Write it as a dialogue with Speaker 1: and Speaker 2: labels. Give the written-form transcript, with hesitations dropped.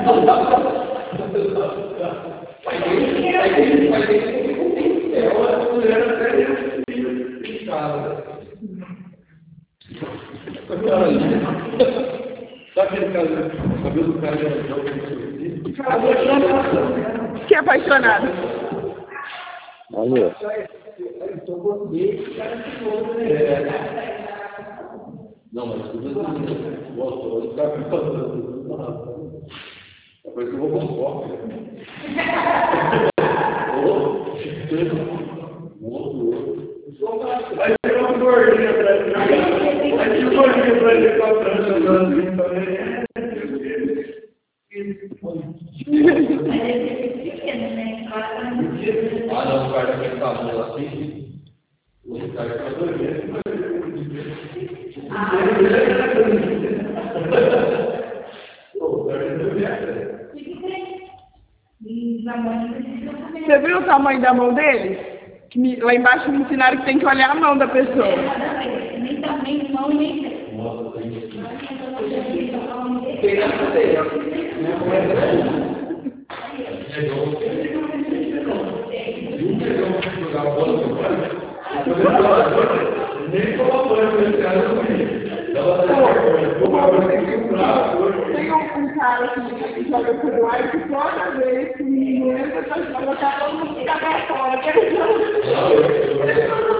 Speaker 1: Que apaixonado.
Speaker 2: Olha.
Speaker 3: Não, mas tudo gosto. Depois eu vou com foco. Vai ter uma gordinha pra ele. Vai ter uma gordinha pra ele com a prancha também. Ah, não, o cara que tá bom assim. O cara que tá doido.
Speaker 1: Você viu o tamanho da mão dele? Lá embaixo me ensinaram que tem que olhar a mão da pessoa.
Speaker 4: Nem também, mão, nem
Speaker 3: Tem a cadeia. Nem colocou esse cara
Speaker 1: Tem um cara que joga por lá e que toda vez que me lembra, tá jogando, tá todo mundo fica pra fora.